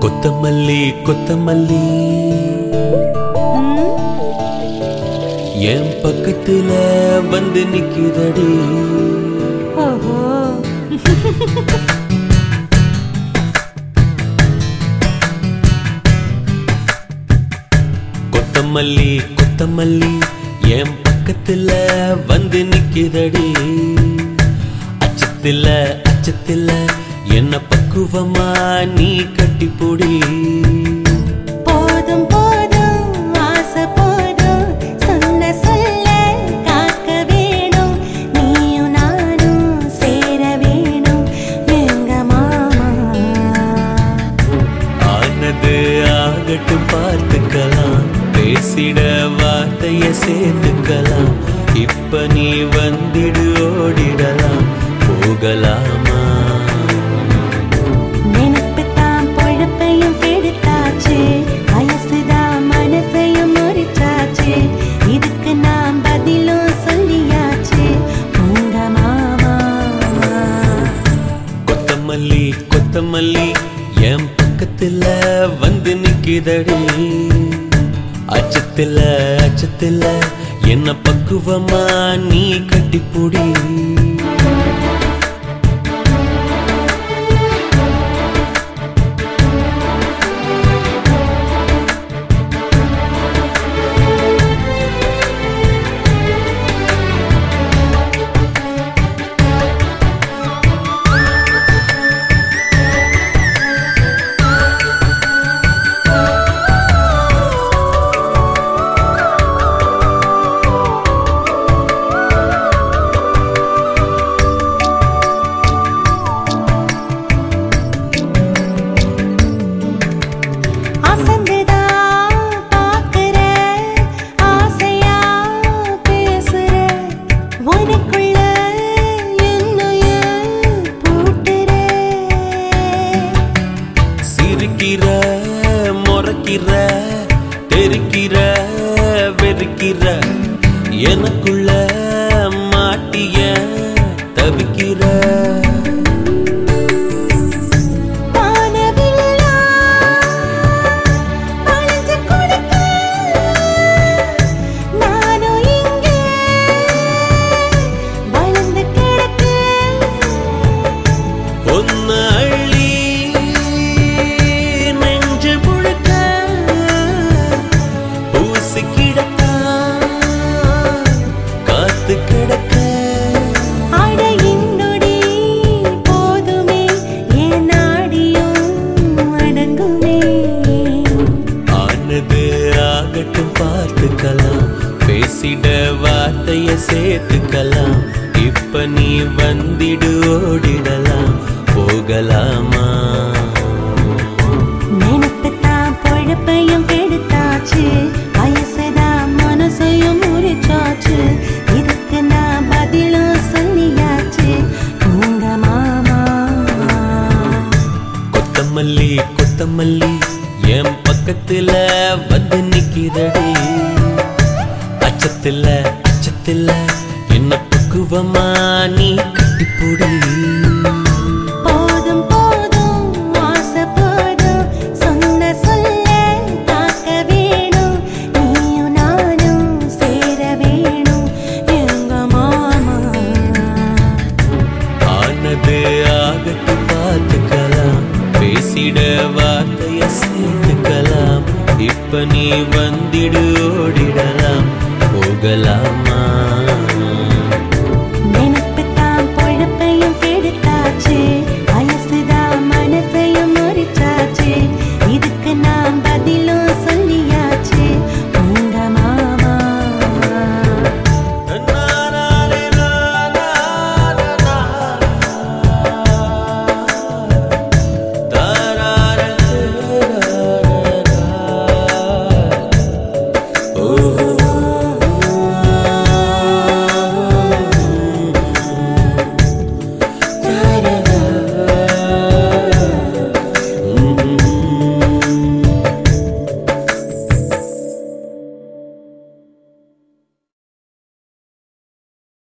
கொத்தமல்லி கொத்தமல்லி என் பக்கத்துல வந்து நிக்குதடி. கொத்தமல்லி கொத்தமல்லி என் பக்கத்துல வந்து நிக்குதடி. அச்சத்துல அச்சத்துல என்ன பக்குவமா நீ கட்டி போடி. போதும் போதும் ஆசை போதும் சொன்ன சொல்ல காக்க வேணும். நீயும் நானும் சேர வேணும் எங்க மாமா. ஆனது ஆகட்டும் பார்த்துக்கலாம், பேசிட வார்த்தைய சேர்த்துக்கலாம். இப்ப நீ வந்திடு ஓடிடலாம் போகலாமா? நினைப்புத்தான் பொழப்பையும் கெடுத்தாச்சு, வயசுதான் மனசையும் முறிச்சாச்சு. இதுக்கு நான் பதிலும் சொல்லியாச்சு உங்க மாமா. கொத்தமல்லி கொத்தமல்லி என் பக்கத்துல வந்து நிக்குதடி. அச்சத்துல அச்சத்துல என்ன பக்குவமா நீ கட்டிப்புடி. சிரிக்கிற முறைக்கிற தெரிக்கிற வெறுக்கிற எனக்குள்ள மாட்டிய தவிக்கிற. பார்த்துக்கலாம், பேசிட வார்த்தைய சேர்த்துக்கலாம். இப்ப நீ வந்திடு ஓடிடலாம் போகலாமா? நினைப்புத்தான் பொழப்பையும் கெடுத்தாச்சு, வயசுதான் மனசையும் முறிச்சாச்சு. இதுக்கு நான் பதிலும் சொல்லியாச்சு உங்க மாமா. கொத்தமல்லி கொத்தமல்லி என் பக்கத்துல வந்து நிக்குதடி. அச்சத்துல அச்சத்துல என்ன பக்குவமா நீ கட்டிப்புடி. போதும் போதும் ஆசை போதும் சொன்ன சொல்ல காக்க வேணும். நீயும் நானும் சேர வேணும் எங்க மாமா. ஆனது ஆகட்டும் பார்த்துக்கலாம், பேசிட வார்த்தைய சேர்த்துக்கலாம். இப்ப நீ வந்திடு